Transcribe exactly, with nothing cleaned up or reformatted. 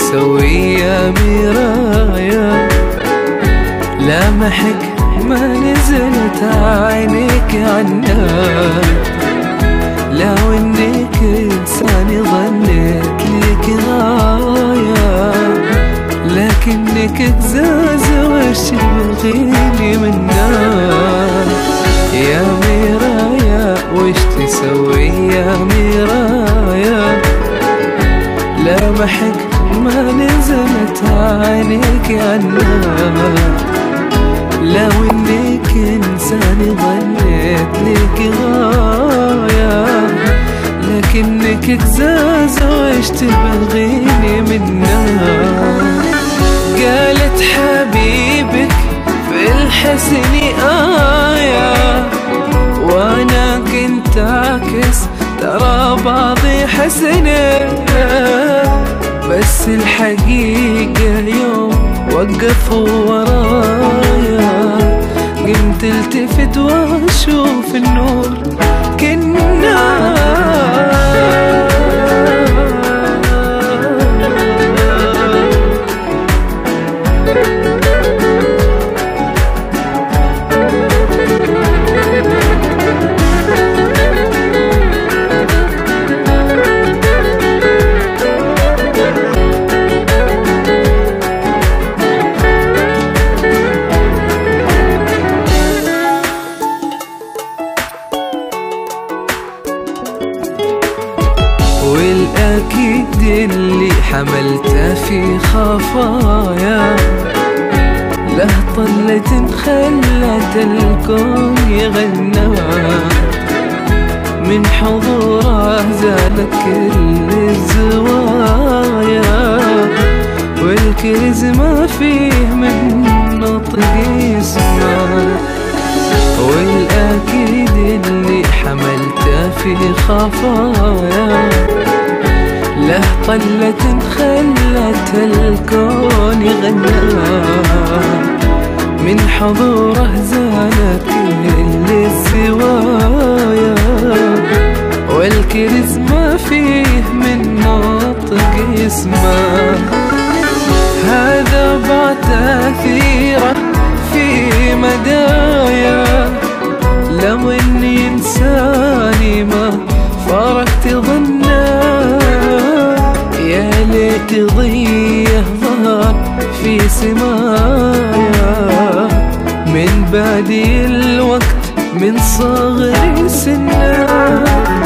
تسوي يا مرايا؟ لامحك ما نزلت عينيك عنها، لو انك انسان ظنيت لك غاية، لكنك قزازة وش تبغيني منها؟ يا مرايا وش تسوي يا مرايا؟ لامحك ما نزلت عينيك عنها، لو انك انسان ظنيت لك غاية، لكنك قزازة وش تبغيني منها؟ قالت حبيبك في الحسن آية، وانا كنت عكس ترى بعضي حسنة، بس الحقيقة يوم وقفوا ورايا قمت التفت واشوف النور كنا. والأكيد اللي حملته في خفايا له طلة خلت الكون يغنى، من حضوره زالت كل الزوايا، والكنز ما فيه من نطق اسمه. والأكيد اللي حملته في خفايا له طلة خلت الكون يغنى، من حضوره زالت كل الزوايا، والكنز ما فيه من نطق اسمه. هذا بعد تأثيره في مدايا، لو اني انساني ما فارقت ظنه، يا ليت ضيه ظهر في سمايا، من بادي الوقت من صغري سنه.